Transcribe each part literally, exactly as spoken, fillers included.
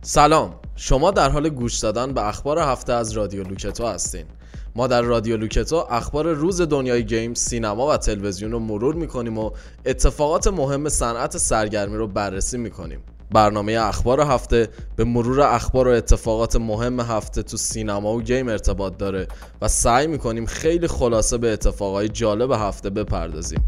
سلام، شما در حال گوش دادن به اخبار هفته از رادیو لوکتو هستین. ما در رادیو لوکتو اخبار روز دنیای گیم، سینما و تلویزیون رو مرور میکنیم و اتفاقات مهم صنعت سرگرمی رو بررسی میکنیم. برنامه اخبار هفته به مرور اخبار و اتفاقات مهم هفته تو سینما و گیم ارتباط داره و سعی میکنیم خیلی خلاصه به اتفاقای جالب هفته بپردازیم.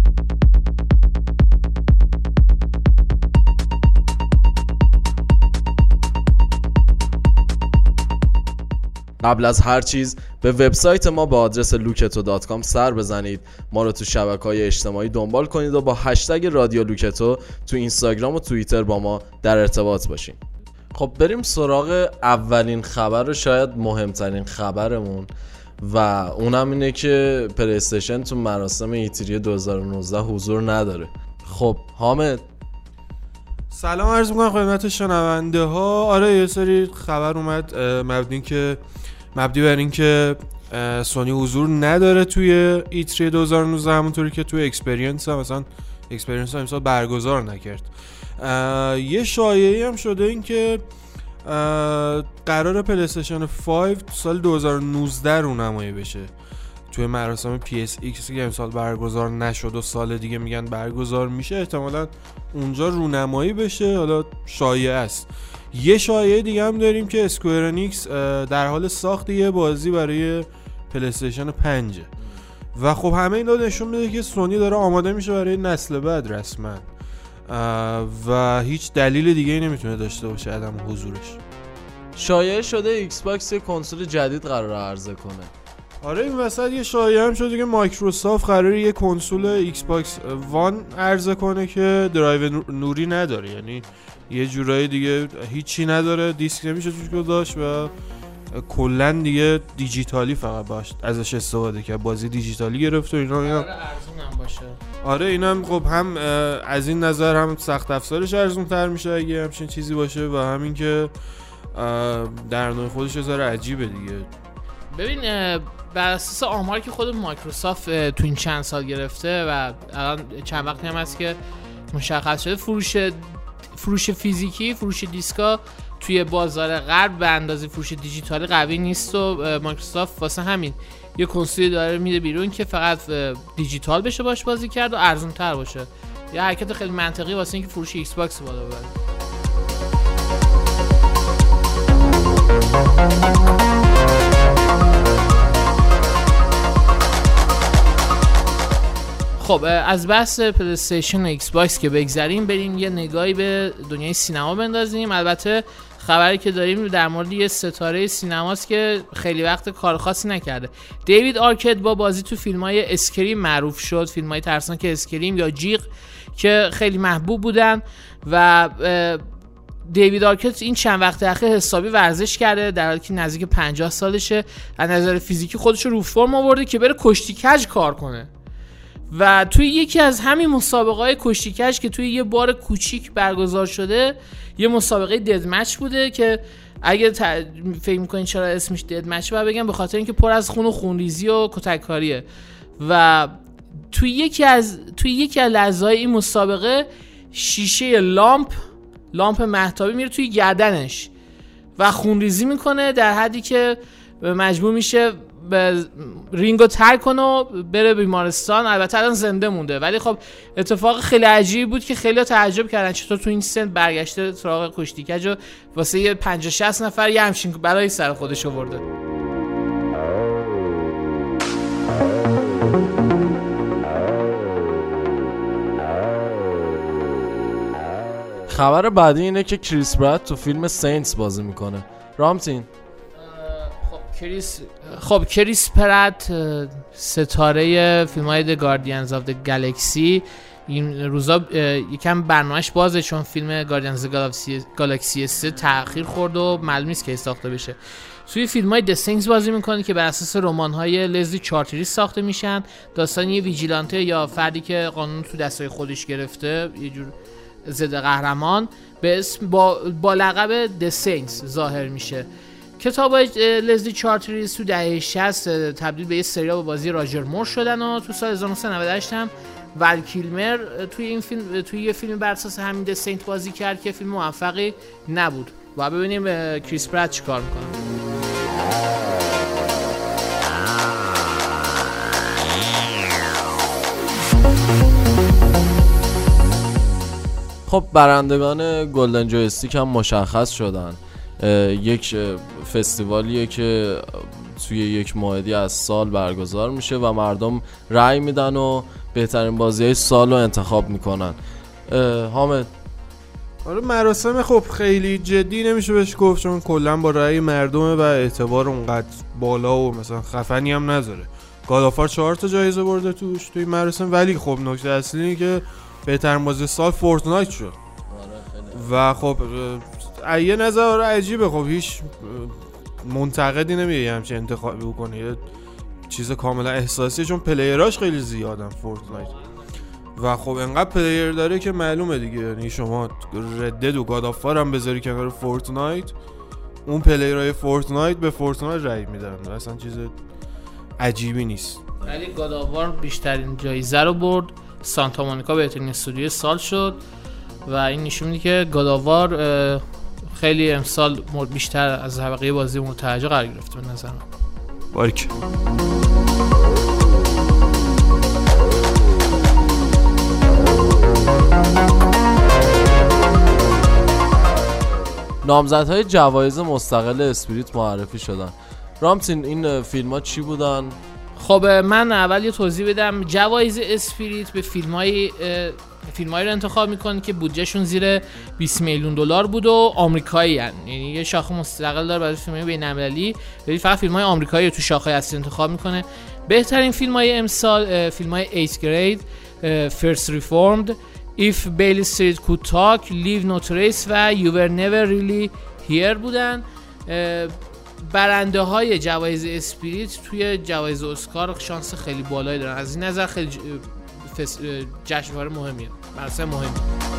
قبل از هر چیز به وبسایت ما به آدرس لوکتو دات کام سر بزنید، ما رو تو شبکه‌های اجتماعی دنبال کنید و با هشتگ رادیو لوکتو تو اینستاگرام و توییتر با ما در ارتباط باشین. خب بریم سراغ اولین خبر و شاید مهمترین خبرمون و اونم اینه که پلی استیشن تو مراسم ایتری دو هزار و نوزده حضور نداره. خب حامد سلام عرض میکنم خدمت شنونده ها. آره یه سری خبر اومد مبنی که مبنی بر این که سونی حضور نداره توی ایتری دو هزار و نوزده، همونطوری که توی اکسپریانس هم مثلا اکسپریانس هم امسال برگزار نکرد. یه شایعی هم شده این که قرار پلی استیشن پنج سال دو هزار و نوزده رونمایی بشه توی مراسم پی اس ایکس که امسال برگزار نشد و سال دیگه میگن برگزار میشه، احتمالاً اونجا رونمایی بشه. حالا شایعه است. یه شایعه دیگه هم داریم که اسکوئر انیکس در حال ساخت یه بازی برای پلی استیشن پنج و خب همه اینا نشون میده که سونی داره آماده میشه برای نسل بعد رسما و هیچ دلیل دیگه ای نمیتونه داشته باشه عدم حضورش. شایعه شده ایکس باکس یه کنسول جدید قراره عرضه کنه. آره این وسط یه شایعه هم شده که مایکروسافت قراره یه کنسول ایکس باکس وان عرضه کنه که درایو نوری نداره، یعنی یه جورایی دیگه هیچی نداره، دیسک نمیشه توش گذاشت و کلا دیگه دیجیتالی فقط باش ازش استفاده کرد، بازی دیجیتالی گرفت و اینا. اینا ارزون هم باشه. آره اینم خب هم از این نظر هم سخت افزارش ارزون تر میشه اگه همچین چیزی باشه و همین که در نوع خودش یه ذره عجیبه دیگه. ببین بر اساس آماری که خود مایکروسافت تو این چند سال گرفته و الان چند وقتی هم هست که مشخص شده فروش فروش فیزیکی، فروش دیسکا توی بازار غرب به اندازه فروش دیجیتالی قوی نیست و مایکروسافت واسه همین یه کنسولی داره میده بیرون که فقط دیجیتال بشه باش بازی کرد و ارزون تر باشه. یه حرکت خیلی منطقی واسه اینکه فروش ایکس باکس بالا ببره. خب از بحث پلی استیشن و ایکس باکس که بگذریم، بریم یه نگاهی به دنیای سینما بندازیم. البته خبری که داریم در مورد یه ستاره سینماست که خیلی وقت کار خاصی نکرده. دیوید آرکید با بازی تو فیلم‌های اسکریم معروف شد، فیلم‌های ترسناک اسکریم یا جیغ که خیلی محبوب بودن و دیوید آرکید این چند وقت اخیر حسابی ورزش کرده در حالی که نزدیک پنجاه سالشه. از نظر فیزیکی خودش رو فرم آورده که بره کشتی کج کار کنه و توی یکی از همین مسابقه‌های کشتی کج که توی یه بار کوچیک برگزار شده، یه مسابقه دد مچ بوده که اگه ت... فکر می‌کنین چرا اسمش دد مچ باید بگم به خاطر اینکه پر از خون و خونریزی و کتککاریه و توی یکی از توی یکی از لحظه‌های این مسابقه شیشه لامپ لامپ مهتابی میره توی گردنش و خونریزی میکنه در حدی که مجبور میشه رینگو ترک کنه و بره بیمارستان. البته الان زنده مونده ولی خب اتفاق خیلی عجیبی بود که خیلی تعجب کردن چطور تو این سن برگشته سراغ کشتی کج و واسه یه پنجاه شصت نفر یه همچین برای سر خودش آورده. خبر بعدی اینه که کریس پرات تو فیلم سینتس بازی میکنه. رامتین خب کریس خب کریس پرات ستاره فیلم‌های The Guardians of the Galaxy این روزا یکم برنامه‌اش بازه چون فیلم Guardians of the Galaxy سه تأخیر خورد و معلوم نیست کی ساخته بشه. توی فیلم‌های The Things بازی میکنه که بر اساس رمان‌های لزلی چارتریس ساخته میشن. داستان یه ویجیلانته یا فردی که قانون تو دستای خودش گرفته، یه جور ضد قهرمان به اسم با, با لقب The Saints ظاهر میشه. کتابای لزلی چارتریس تو دهه شصت تبدیل به یه سریال با بازی راجر مور شدن و تو سال هزار و نهصد و نود و هشت هم ول کیلمر توی این فیلم توی یه فیلم بر اساس همین The Saint بازی کرد که فیلم موفقی نبود. و ببینیم کریس پرات چیکار میکنه. خب برندگان گلدن جویستیک هم مشخص شدن. یک فستیوالیه که توی یک موعدی از سال برگزار میشه و مردم رأی میدن و بهترین بازی‌های سال رو انتخاب میکنن. حامد آره مراسم خب خیلی جدی نمیشه بهش گفت، چون کلا با رأی مردمه و اعتبار اونقدر بالا و مثلا خفنی هم نذاره. گادآفار چهار تا جایزه برده توش توی مراسم، ولی خب نکته اصلی اینه که بهترین بازی سال فورتنایت شد. و خب یه نظر عجیبه، خب هیچ منتقدی نمیگه همچین انتخابی بکنه، یه چیز کاملا احساسیه چون پلیراش خیلی زیادن فورتنایت و خب انقدر پلیر داره که معلومه دیگه، یعنی شما ردد و گادآفار هم بذاری کنار فورتنایت، اون پلیرهای فورتنایت به فورتنایت رای میدن، اصلا چیز عجیبی نیست. ولی گادآفار بیشترین جایزه رو برد، سانتا مونیکا بهترین استودیو سال شد و این نشون میده که گادآفار خیلی امسال بیشتر از بقیه بازی مورد توجه قرار گرفته به نظر من. باریک. نامزدهای جوایز مستقل اسپریت معرفی شدن. رامتین این فیلم ها چی بودن؟ خب من اول یه توضیح بدم. جوایز اسپریت به فیلم های فیلمایی رو انتخاب میکنه که بودجهشون زیر بیست میلیون دلار بود و آمریکایی هن. یعنی یه شاخه مستقل داره برای فیلمای بین‌المللی، ولی فقط فیلمای آمریکایی رو تو شاخه اصلی انتخاب میکنه. بهترین فیلمای امسال فیلمای eighth grade، First Reformed، If Bailey Street Could Talk، Leave No Trace و You Were Never Really Here بودن. برنده های جوایز اسپریت توی جوایز اسکار شانس خیلی بالایی دارن، از این نظر خیلی فس... جشنواره مهمیه، مراسم مهمی.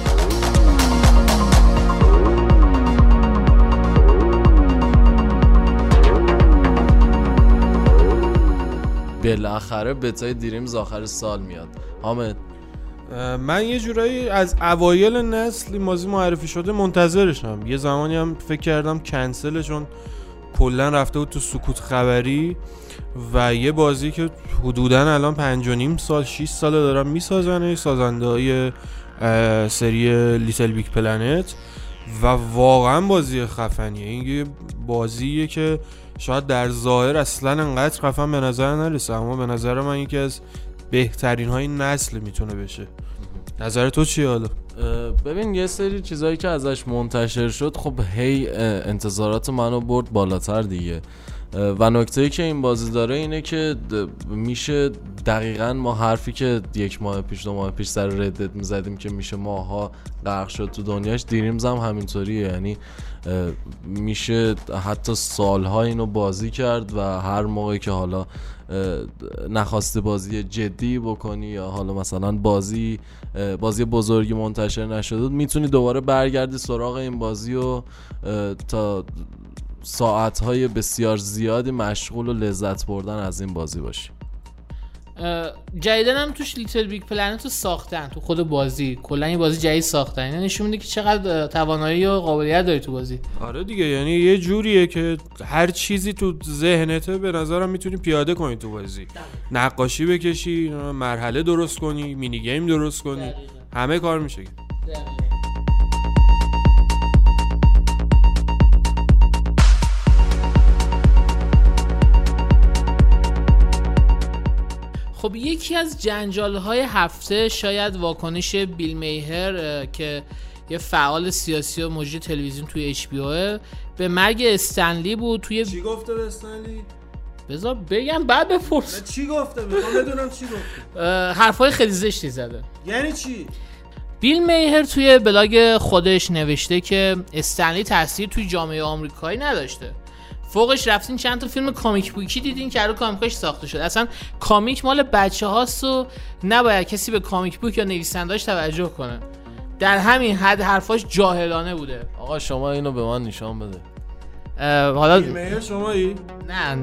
بالاخره بتای دریمز آخر سال میاد. حامد من یه جورایی از اوایل نسل این بازی معرفی شده منتظرشم، یه زمانی هم فکر کردم کنسله چون کلا رفته بود تو سکوت خبری و یه بازی که حدوداً الان پنج و نیم سال شش ساله دارن میسازن، سازنده های سری لیتل بیگ پلنت و واقعا بازی خفنیه. این بازیه که شاید در ظاهر اصلا انقدر خفن به نظر نرسه، اما به نظر من یکی از بهترین های نسل میتونه بشه. نظر تو چیه حالا؟ ببین یه سری چیزایی که ازش منتشر شد خب هی انتظارات منو برد بالاتر دیگه و نکته‌ای که این بازی داره اینه که میشه دقیقاً ما حرفی که یک ماه پیش دو ماه پیش سر ردت میزدیم که میشه ماها غرق شد تو دنیاش، دریمز هم همینطوریه، یعنی میشه حتی سالها اینو بازی کرد و هر موقعی که حالا نخواسته بازی جدی بکنی یا حالا مثلا بازی بازی بزرگی منتشر نشده میتونی دوباره برگردی سراغ این بازی و تا ساعتهای بسیار زیادی مشغول و لذت بردن از این بازی باشی. جدیدن هم توش لیتل بیگ پلنت رو ساختن تو خود بازی، کلا این بازی جدید ساختن، یعنی نشون میده که چقدر توانایی و قابلیت داری تو بازی. آره دیگه، یعنی یه جوریه که هر چیزی تو ذهنته به نظرم میتونی پیاده کنی تو بازی، نقاشی بکشی، مرحله درست کنی، مینی گیم درست کنی، دقیقا. همه کار میشه. دقیقا. خب یکی از جنجال‌های هفته شاید واکنش بیل میهر که یه فعال سیاسی و مجری تلویزیون توی اچ بی او به مرگ استنلی بود. توی چی گفته به استنلی؟ بذار بگم بعد بپرس. چی گفته؟ میخوام بدونم چی گفته. حرفای خیلی زشتی زده. یعنی چی؟ بیل میهر توی بلاگ خودش نوشته که استنلی تاثیر توی جامعه آمریکایی نداشته. فوقش رفتین چند تا فیلم کامیک بوکی دیدین که رو کامیکاش ساخته شده. اصلا کامیک مال بچه هاست و نباید کسی به کامیک بوک یا نویسنده‌اش توجه کنه. در همین حد حرفاش جاهلانه بوده. آقا شما اینو به من نشان بده. حالا بیل میهر شمایی؟ نه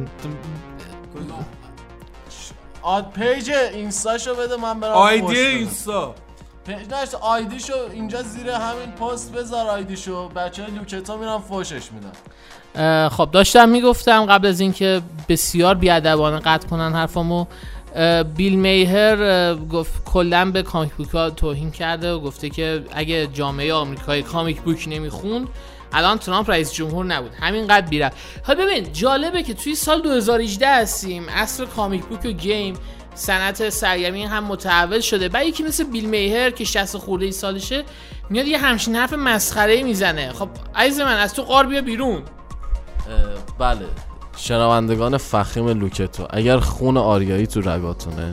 آد پیج اینستاشو بده من برم. آیدی اینستا پیجش آیدیشو اینجا زیر همین پست بذار، آیدیشو بچه‌های لوکتا میرن فوشش میدن. خب داشتم میگفتم قبل از اینکه بسیار بیادبانه قطع کنن حرفامو، بیل میهر گفت کلا به کامیک بوک ها توهین کرده و گفته که اگه جامعه آمریکایی کامیک بوک نمیخوند الان ترامپ رئیس جمهور نبود. همینقدر بیره. حالا ببین جالبه که توی سال دو هزار و هجده هستیم، عصر کامیک بوک و گیم، صنعت سرگرمی هم متحول شده. بعد یکی مثل بیل میهر که شصت خورده ای سالشه میاد یه همچین حرف مسخره‌ای میزنه. خب عزیز من از تو قار بیا بیرون. بله شنوندگان فخیم لوکتو، اگر خون آریایی تو رگاتونه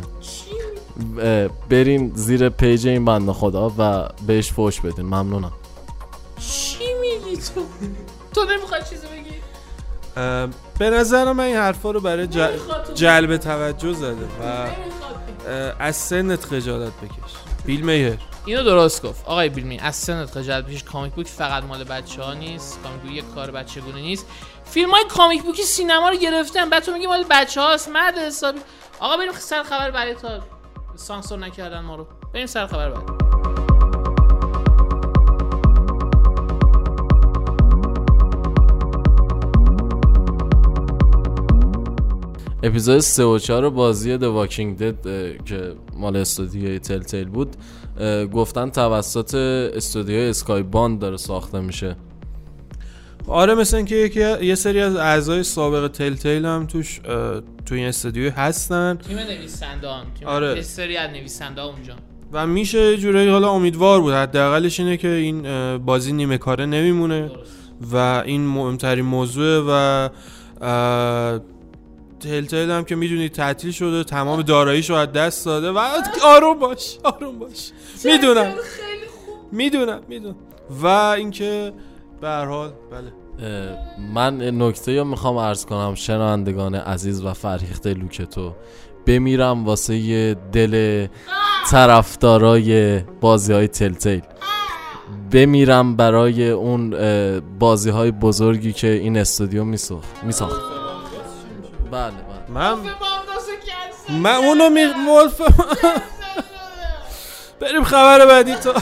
برین زیر پیج این بنده خدا و بهش فوش بدین. ممنونم. چی میگی تو؟ تو نمیخوای چیزی بگی؟ به نظر من این حرفا رو برای جل... جلب توجه زده و از سنت خجالت بکش. بیل میهر اینو درست گفت آقای بیل میهر، از سنت خجالت بکش. کامیک بوک فقط مال بچه‌ها نیست، کامیک بوک یک کار بچگونه نیست. فیلم‌های کامیک بوکی سینما رو گرفتن بعد تو میگی مال بچه‌هاست. مرد حسابی. آقا بریم سر خبر بعدی تا سانسور نکردن ما رو. بریم سر خبر بعدی. اپیزود سه و چهار بازی The Walking Dead که مال استودیوی تل تیل بود گفتن توسط استودیوی اسکای باند داره ساخته میشه. آره مثل اینکه یکی یه سری از اعضای سابق تل تیل هم توش توی این استودیو هستن. تیم نویسنده‌ان، تیم آره. یه سری از نویسنده‌ها اونجا. و میشه یه جوری حالا امیدوار بود، حداقلش اینه که این بازی نیمه کاره نمیمونه. درست. و این مهمترین موضوعه و تل تیل هم که میدونید تعطیل شده، تمام داراییشو از دست داده و آروم باش آروم باش میدونم میدونم میدونم و اینکه به هر حال بله من نکته رو میخوام عرض کنم شنوندگان عزیز و فرهیخته لوکتو، بمیرم واسه یه دل طرفدارای بازی های تل تیل، بمیرم برای اون بازی های بزرگی که این استودیو میساخت میساخت بله بله من من اونو می مولف بریم خبر بعدی تو.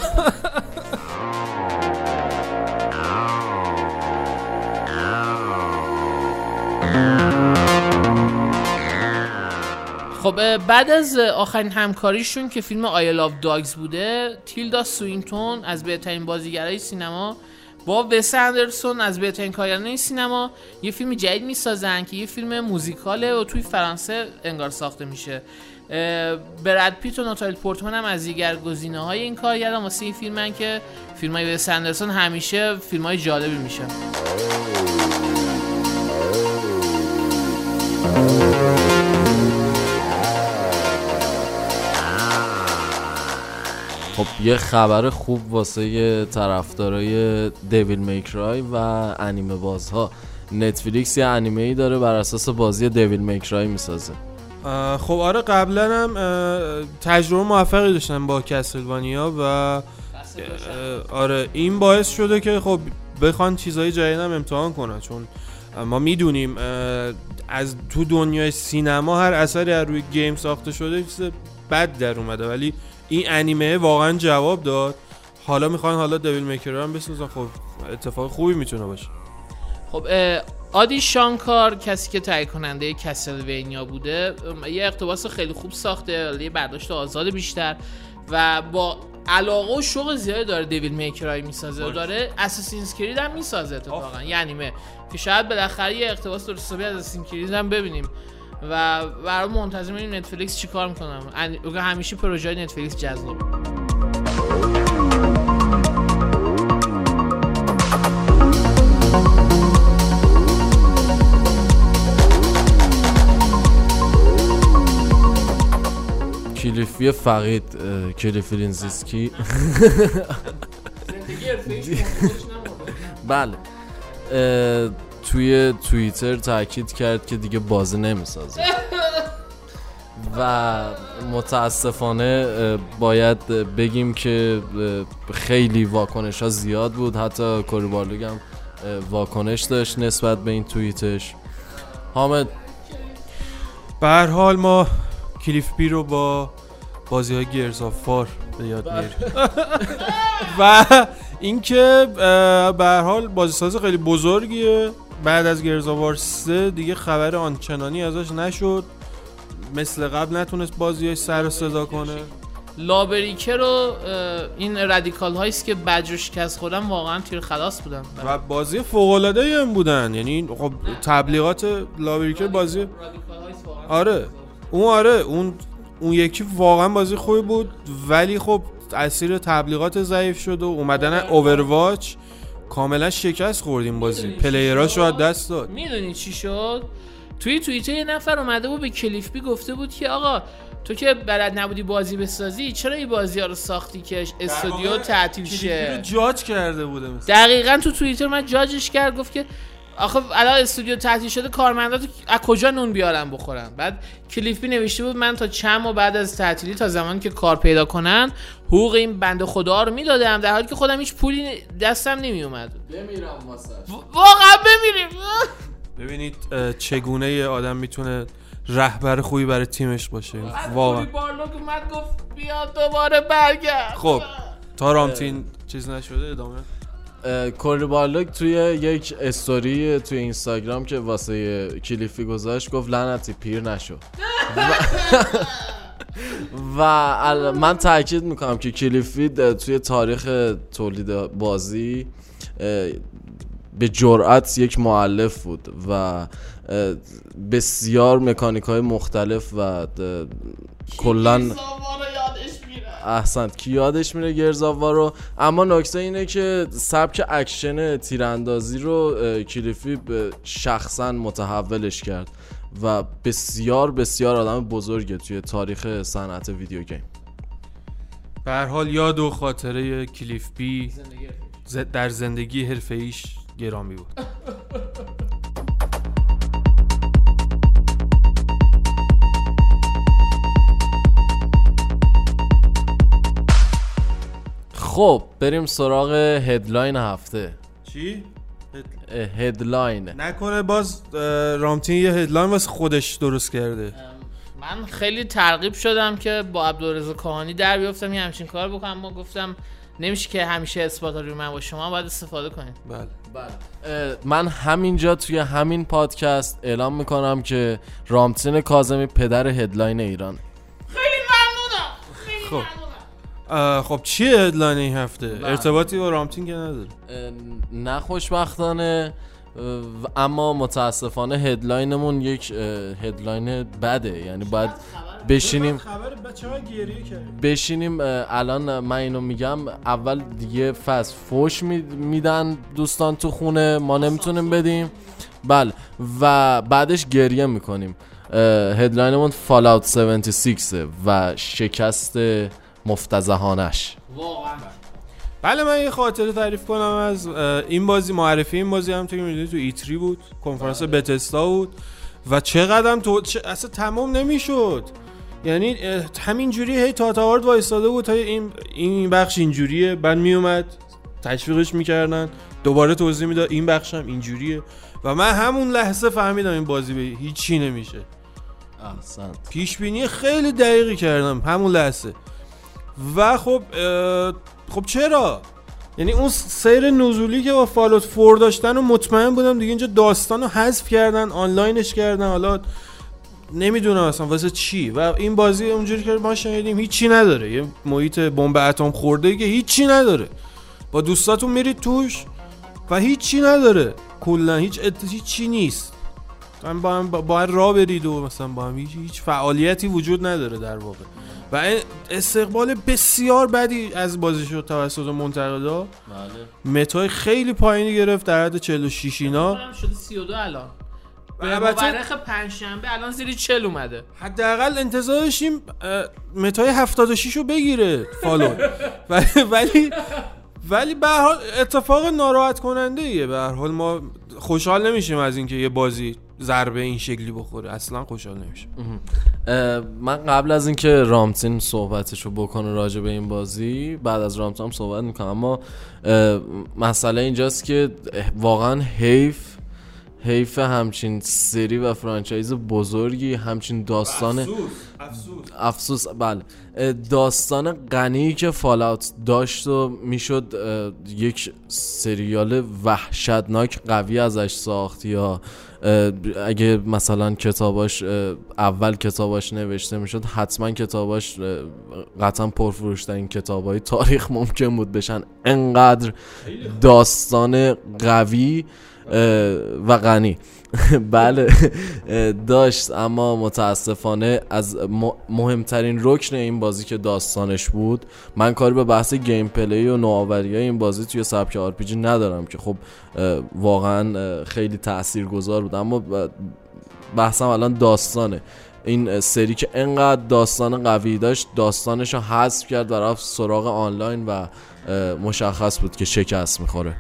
خب بعد از آخرین همکاریشون که فیلم آی لاو داگز بوده، تیلدا سوینتون از بهترین بازیگرای سینما با وس اندرسون از بهترین کارگردان سینما یه فیلم جدید میسازن که یه فیلم موزیکاله و توی فرانسه انگار ساخته میشه. براد پیت و ناتالی پورتمن هم از دیگر گزینه‌های این کارگردان واسه این فیلمن که فیلمای وس اندرسون همیشه فیلمای جالبی میشه. خب یه خبر خوب واسه یه طرفدارای دیویل میکرای و انیمه بازها، نتفلیکس یه انیمه ای داره بر اساس بازی دیویل میکرای میسازه. خب آره قبلا هم تجربه موفقی داشتن با کسلوانیا و آره این باعث شده که خب بخوان چیزای جدید هم امتحان کنن، چون ما میدونیم از تو دنیای سینما هر اثری از روی گیم ساخته شده چیز بد در اومده، ولی این انیمه واقعا جواب داد. حالا میخوان حالا دیویل میکر هم بسازن، خب اتفاق خوبی میتونه باشه. خب آدی شانکار کسی که تهیه کننده کسلوینیا بوده یه اقتباس خیلی خوب ساخته، یه برداشت آزاد بیشتر و با علاقه و شوق زیادی داره دیویل میکرای میسازه و داره اساسینز کرید هم میسازه اتفاقا، یه انیمه که شاید بالاخره یه اقتباس درست حسابی از اساسین کرید هم ببینیم و برای منتظر ببینیم نتفلیکس چیکار میکنه. همیشه پروژه نتفلیکس جذابه. کلیفی فقید کلیفی لینزیسکی بله توی توییتر تاکید کرد که دیگه بازی نمیسازه و متاسفانه باید بگیم که خیلی واکنش ها زیاد بود، حتی کوری بارلوگ هم واکنش داشت نسبت به این توییتش. حامد به هر حال ما کلیف بی رو با بازی های گیرز آف وار به یاد میاری و اینکه به هر حال بازیساز خیلی بزرگیه. بعد از گیرز آف وار سه دیگه خبر آنچنانی ازش نشد، مثل قبل نتونست بازیاش سر و صدا کنه. لابریکه رو این رادیکال هایست که بجوش کس خودن واقعا تیر خلاص بودن و بازی فوق العاده ای هم بودن. یعنی خب تبلیغات لابریکه بازی آره اون آره اون اون یکی واقعا بازی خوبی بود، ولی خب تاثیر تبلیغات ضعیف شد و اومدن اوورواچ کاملا شکست خوردیم بازی، پلیراش رو از دست داد. میدونی چی شد؟ توی توییتر یه نفر اومده بود به کلیفبی گفته بود که آقا تو که بلد نبودی بازی بسازی، چرا این بازی ها رو ساختی که استودیو تعطیل شه؟ کلیفبی رو جاج کرده بوده مثلا. دقیقاً تو توییتر من جاجش کرد، گفت که آخه الان استودیو تعطیل شده، کارمندا از کجا نون بیارن بخورن؟ بعد کلیفبی نوشته بود من تا چند ماه بعد از تعطیلی تا زمانی که کار پیدا کنن حقوق این بنده خدا رو میدادم، در حالی که خودم هیچ پولی دستم نمی اومد. بمیرم واسه واقعا بمیریم. ببینید چگونه یه آدم میتونه رهبر خوبی برای تیمش باشه. واقعا بارلوگ اومد گفت بیا دوباره برگرد. خب تا رامتین چیز نشده ادامه. کوری بارلوگ توی یک استوری توی اینستاگرام که واسه کلیفی گذاشت گفت لعنتی پیر نشو. و من تاکید میکنم که کلیفی توی تاریخ تولید بازی به جرأت یک مؤلف بود و بسیار مکانیک های مختلف و کلن احسنت کی یادش میره گیرز آف وار رو. اما نکته اینه که سبک اکشن تیراندازی رو کلیفی شخصا متحولش کرد و بسیار بسیار آدم بزرگه توی تاریخ صنعت ویدیو گیم. به هر حال یاد و خاطره کلیفبی در زندگی حرفه‌ایش گرامی بود. خب بریم سراغ هدلاین هفته. چی؟ هدلاین. نکنه باز رامتین یه هدلاین واسه خودش درست کرده. من خیلی ترغیب شدم که با عبدالرضا کاهانی در بیافتم یه همچین کار بکنم. ما گفتم نمیشه که همیشه اثبات روی من باشه، شما باید استفاده کنید. بله بله. من همینجا توی همین پادکست اعلام میکنم که رامتین کاظمی پدر هدلاین ایران. خیلی ممنونم. خیلی خب. ممنونم. خب چیه هدلاین این هفته؟ بله. ارتباطی با رامتین که نداره. نه خوشبختانه، اما متاسفانه هدلاینمون یک هدلاین بده. یعنی باید بشینیم بشینیم الان من اینو میگم، اول دیگه فصل فوش میدن دوستان تو خونه، ما نمیتونیم بدیم. بله و بعدش گریه میکنیم. هدلاینمون فالاوت هفتاد و شش و شکست مفتضحانش. واقعا بله من یه خاطره تعریف کنم از این بازی. معرفی این بازی هم تو که میدونید تو ایتری بود، کنفرانس بتستا بود و چقدر تو چه... اصلا تمام نمیشد. یعنی همینجوری هی تا تا وارد وایساده بود تا این این بخش اینجوریه، بعد میومد تشویقش میکردن، دوباره توضیح میداد این بخش هم اینجوریه و من همون لحظه فهمیدم این بازی به هیچی نمیشه. احسنت. پیش بینی خیلی دقیقی کردم همون لحظه. و خب خب چرا؟ یعنی اون سیر نزولی که با فالوت فور داشتن و مطمئن بودم دیگه اینجا داستانو حذف کردن، آنلاینش کردن، حالا نمیدونم اصلا واسه چی. و این بازی اونجوری که ما شنیدیم هیچی نداره، یه محیط بمب اتم خورده که هیچی نداره، با دوستاتون میرید توش و هیچی نداره، کلا هیچ هیچی نیست. هم با هم با راه برید و مثلا با هم هیچ, هیچ فعالیتی وجود نداره در واقع. و استقبال بسیار بدی از بازی شد توسط منتقدا. بله. متای خیلی پایینی گرفت در حد چهل و شش اینا. شده سی و دو الان. به مورخ پنجشنبه الان زیر چهل اومده. حداقل انتظار داشتیم متای هفتاد و شش رو بگیره فالو. ولی ولی ولی به هر حال اتفاق ناراحت کننده ایه. به هر حال ما خوشحال نمیشیم از اینکه یه بازی ضربه این شکلی بخوره، اصلا خوشحال نمیشم. من قبل از اینکه رامتین صحبتشو بکنه راجع به این بازی، بعد از رامتین هم صحبت میکنم، اما مسئله اینجاست که واقعا حیف حیف همچین سری و فرانچایز بزرگی همچین داستان افسوس افسوس افسوس بله داستان غنی که فالاوت داشت و میشد یک سریال وحشتناک قوی ازش ساخت، یا اگه مثلا کتاباش اول کتاباش نوشته میشد حتما کتاباش قطعا پرفروش‌ترین کتابای تاریخ ممکن بود بشن، انقدر داستان قوی و غنی بله داشت. اما متاسفانه از مهمترین رکن این بازی که داستانش بود، من کاری به بحث گیم پلی و نوآوری این بازی توی سبک آر پی جی ندارم که خب واقعا خیلی تاثیرگذار بود، اما بحثم الان داستانه. این سری که انقدر داستان قوی داشت داستانش رو حذف کرد و رفت سراغ آنلاین و مشخص بود که شکست میخوره.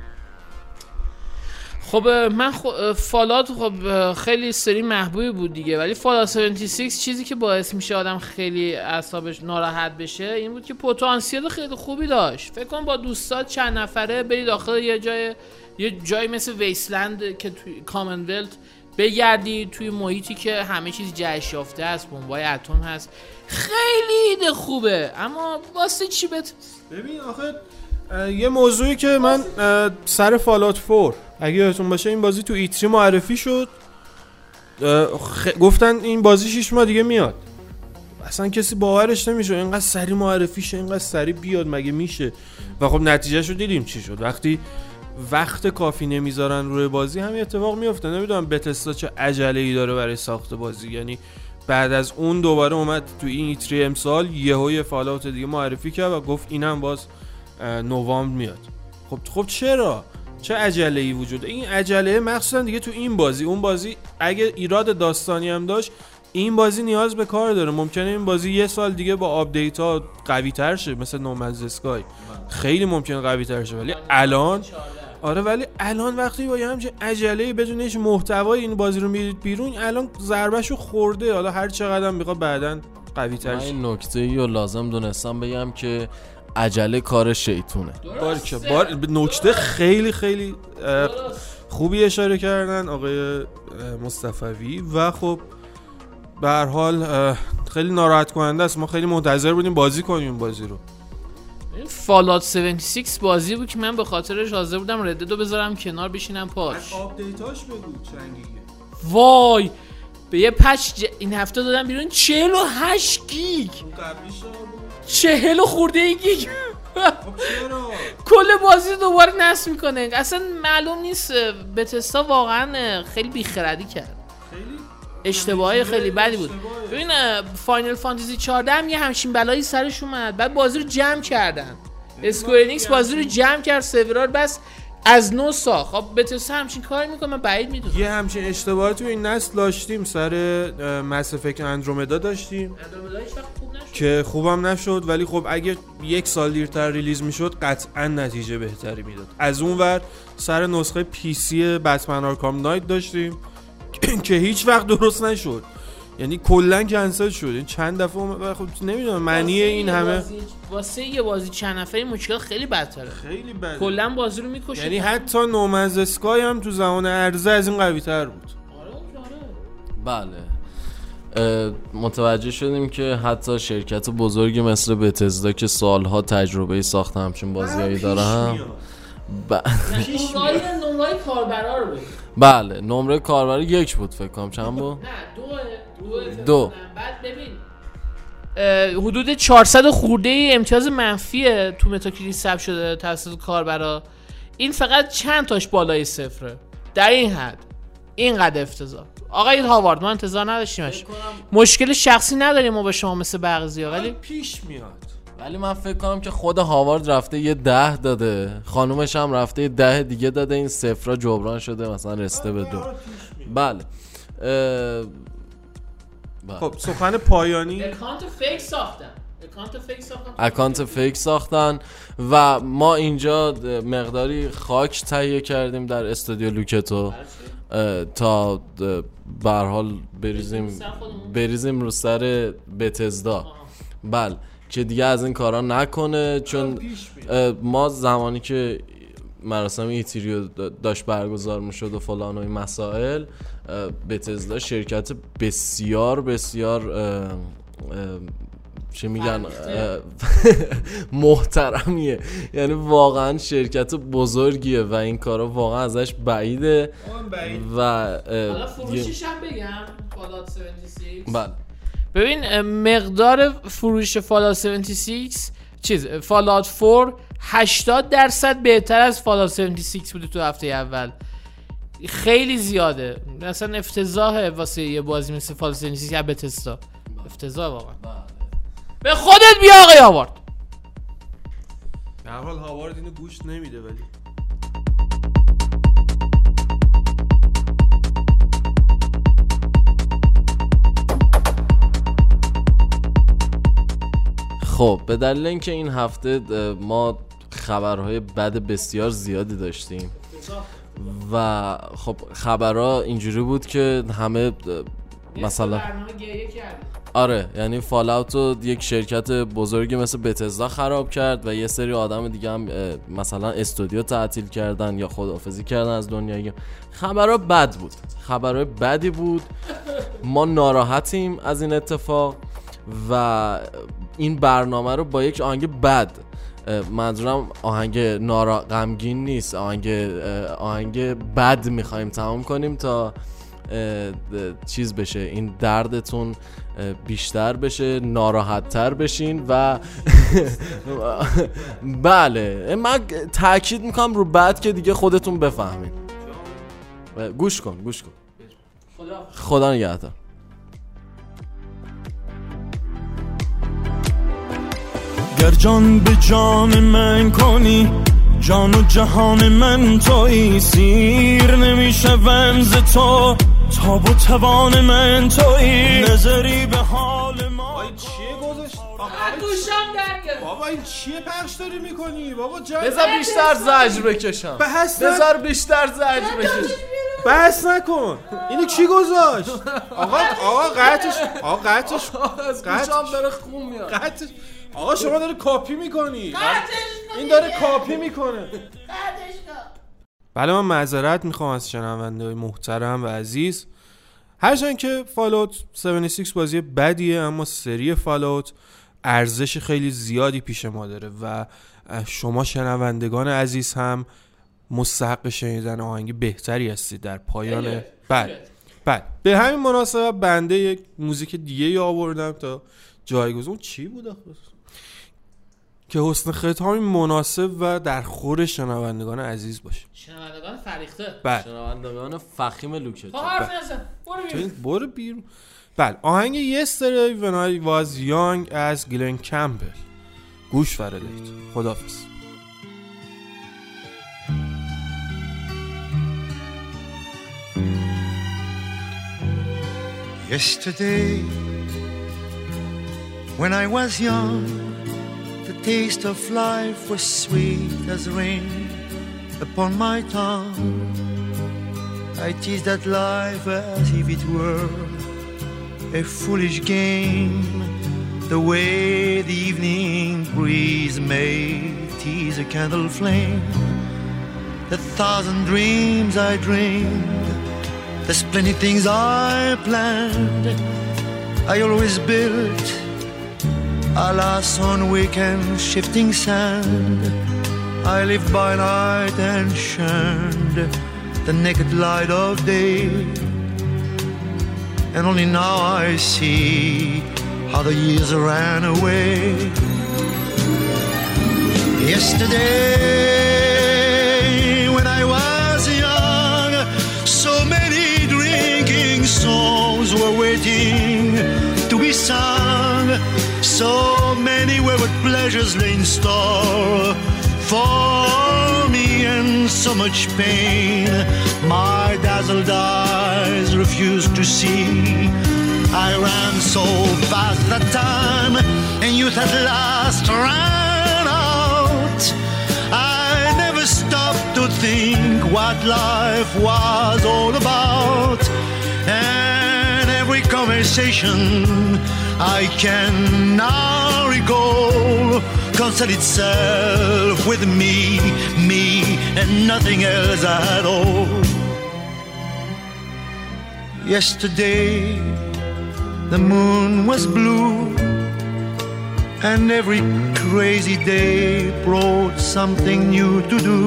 خب من خب فالات خب خیلی سری محبوبی بود دیگه، ولی فالات هفتاد و شش چیزی که باعث میشه آدم خیلی اعصابش ناراحت بشه این بود که پتانسیل خیلی خوبی داشت. فکر کنم با دوستات چند نفره بری داخل یه جای یه جایی مثل ویسلند که توی کامنولت بگردی، توی محیطی که همه چیز جهش یافته است، بمبای اتم هست، خیلی ایده خوبه، اما واسه چی بت ببین آخه یه موضوعی که من سر فالات فور اگه یادتون باشه این بازی تو ایتری معرفی شد، خ... گفتن این بازی شش ماه دیگه میاد، اصلا کسی باورش نمیشه اینقدر سری معرفی شه، اینقدر سری بیاد، مگه میشه؟ و خب نتیجهش رو دیدیم چی شد. وقتی وقت کافی نمیذارن روی بازی همین اتفاق میفته. نمیدونم بتستا چه عجله‌ای داره برای ساخت بازی، یعنی بعد از اون دوباره اومد تو این ایتری امسال یهو یه فالات دیگه معرفی کرد و گفت اینم باز نوامبر میاد. خب خب چرا؟ چه عجله‌ای وجود؟ این عجله مخصوصا دیگه تو این بازی، اون بازی اگه ایراد داستانی هم داشت این بازی نیاز به کار داره. ممکنه این بازی یه سال دیگه با آپدیت ها قوی تر شه، مثل نومنز اسکای خیلی ممکنه قوی تر شه، ولی الان آره ولی الان وقتی با همچین عجله‌ای بدون هیچ محتوای این بازی رو میرید بیرون، الان ضربهشو خورده، حالا هر چقدر میخواد بعداً قوی تر شه. این نکته‌ای رو لازم دونستم بگم که عجله کار شیطونه. بارکه بار نکته خیلی خیلی خوبی اشاره کردن آقای مصطفوی و خب به هر حال خیلی ناراحت کننده است. ما خیلی منتظر بودیم بازی کنیم بازی رو. فالات هفتاد و شش بازی بود که من به خاطرش حاضر بودم رددو بذارم کنار بشینم پاش. آپدیتاش بگو چنگیه. وای به یه پچ ج... این هفته دادم بیرون چهل و هشت گیگ. چهل و خورده گیگ. کل بازی دوباره نصب میکنه. اصلا معلوم نیست بتستا واقعا خیلی بیخردی کرد. اشتباهی خیلی بدی بود. ببین فاینال فانتزی چهارده هم یه همچین بلایی سرش اومد، بعد بازی رو جمع کردن. اسکوئر انیکس بازی رو جمع کرد، سرورار بس از نو ساخت. خب بتستا همچین کاری میکنه، من بعید میدونم. یه همچین اشتباهی تو این نسل داشتیم، سر مس افکت اندرومدا داشتیم خوب که خوبم نشد، ولی خب اگه یک سال دیرتر ریلیز میشد قطعا نتیجه بهتری میداد. از اون ور سر نسخه پی سی بتمن آرکام نایت داشتیم که هیچ وقت درست نشد، یعنی کلا کنسل شد. این چند دفعه خب نمیدونم معنی این همه واسه یه بازی چند نفره مشکل خیلی بدتره، خیلی بده، کلا بازی رو میکشه. یعنی حتی نومنز اسکای هم تو زمان عرضه از این قوی تر بود. آره بله متوجه شدیم که حتی شرکت بزرگی مثل بتزدا که سالها تجربه ساخت همچین بازیایی داره هم ب... نمره نمره کاربرا رو بگید. بله نمره کاربر یک بود فکر کنم. چند بود؟ نه دو دو, دو. بعد ببین حدود چهارصد خورده ای امتیاز منفیه تو متاکریت ثبت شده توسط کاربرا. این فقط چند تاش بالای صفره. در این حد اینقدر افتضاح. آقای هاوارد ما انتظار نداشتیمش. مشکل شخصی نداریم ما با شما مثل بقیزیا، ولی پیش میاد. ولی من فکر کنم که خود هاوارد رفته یه ده داده، خانومش هم رفته یه ده دیگه داده، این صفرها جبران شده مثلا رسته به دو. بله خب سخن پایانی اکانت فیک ساختن اکانت فیک ساختن اکانت فیک ساختن و ما اینجا مقداری خاک تهیه کردیم در استودیو لوکتو تا به هر حال بریزیم بریزیم رو سر بتزدا. بله که دیگه از این کارا نکنه، چون ما زمانی که مراسم ایتریو داشت برگزار میشد و فلان و این مسائل، بتزدا شرکت بسیار بسیار اه اه چه میگن محترمیه، یعنی واقعا شرکت بزرگیه و این کارا واقعا ازش بعیده. و حالا فروشش هم بگم فالات هفتاد و شش. بله ببین مقدار فروش فالات هفتاد و شش چیز فالات چهار هشتاد درصد بهتر از فالات هفتاد و شش بوده تو هفته اول. خیلی زیاده، مثلا افتضاحه واسه یه بازی مثل فالات هفتاد و شش یا بتستا، افتضاح واقعا. به خودت بیا آقای هاوارد. در حال هاوارد اینو گوش نمیده. ولی خب به دلیل اینکه این هفته ما خبرهای بد بسیار زیادی داشتیم و خب خبرها اینجوری بود که همه مثلا آره یعنی فالاوت رو یک شرکت بزرگی مثل بتزدا خراب کرد و یه سری آدم دیگه هم مثلا استودیو تعطیل کردن یا خداحافظی کردن از دنیای. خبرها بد بود، خبرهای بدی بود. ما ناراحتیم از این اتفاق و این برنامه رو با یک آهنگ بد، منظورم آهنگ نارا غمگین نیست، آهنگ آهنگ بد میخوایم تمام کنیم تا چیز بشه، این دردتون بیشتر بشه، ناراحت تر بشین و بله من تاکید میکنم رو بد که دیگه خودتون بفهمین. گوش کن گوش کن. خدا نگهدار. گر جان به جان من کنی، جان و جهان من تویی، سیر نمیشوم ز تو، تاب و توان من تویی، نظری به حال ما. آی چیه گذاشت؟ دوشم درگه بابا این چیه پخش داری میکنی؟ بابا جان بذار بیشتر زجر بکشم، بذار بیشتر زجر بکشم. بس نکن. اینو کی گذاشت؟ آقا آقا قطعش آقا قطعش از گوشم داره خون میاد. قطعش آقا شما داره کاپی میکنی. این داره کاپی میکنه. بله من معذرت میخوام از شنونده‌های محترم و عزیز. هرچند که فالوت هفتاد و شش بازی بدیه، اما سری فالوت ارزش خیلی زیادی پیش ما داره و شما شنوندگان عزیز هم مستحق شنیدن آهنگ بهتری هستید در پایان. بله بله به همین مناسبت بنده یک موزیک دیگه ای آوردم تا جایگزین. اون چی بود آخه؟ که حسن ختامی مناسب و در خور شنوندگان عزیز باشه. شنوندگان فریخته. بله شنوندگان فخیم لوکت. حرف نزن. برو بیرون. برو بیرون. بله آهنگ Yesterday When I Was Young از گلن کمبل. گوش فرادید. خداحافظ. Yesterday when I was young, the taste of life was sweet as rain upon my tongue. I teased at life as if it were a foolish game, the way the evening breeze may tease a candle flame. The thousand dreams I dreamed, there's plenty things I planned, I always built, alas on weekend shifting sand. I lived by night and shunned the naked light of day, and only now I see how the years ran away. Yesterday when I was young, so many drinking songs were waiting to be sung, so many wayward pleasures lay in store for me, and so much pain my dazzled eyes refused to see. I ran so fast that time, and youth at last ran out. I never stopped to think what life was all about, and every coming conversation I can now recall concerned itself with me, me, and nothing else at all. Yesterday, the moon was blue, and every crazy day brought something new to do.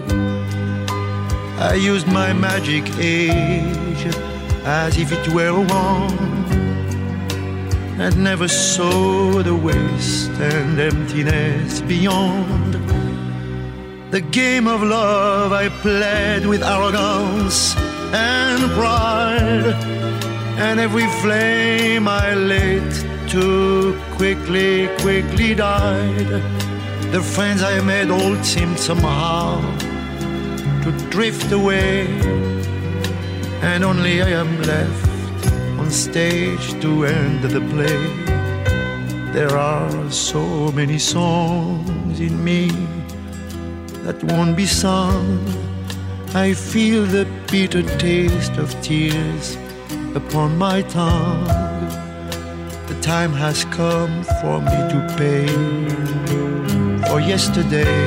I used my magic age as if it were a wand, and never saw the waste and emptiness beyond. The game of love I played with arrogance and pride, and every flame I lit too quickly, quickly died. The friends I made all seemed somehow to drift away, and only I am left on stage to end the play. There are so many songs in me that won't be sung. I feel the bitter taste of tears upon my tongue. The time has come for me to pay for yesterday,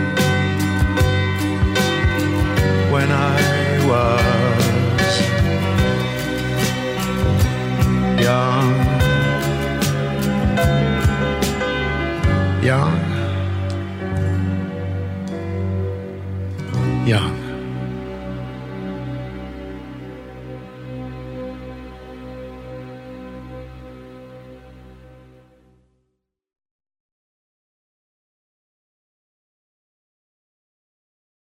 when I was young, young, young.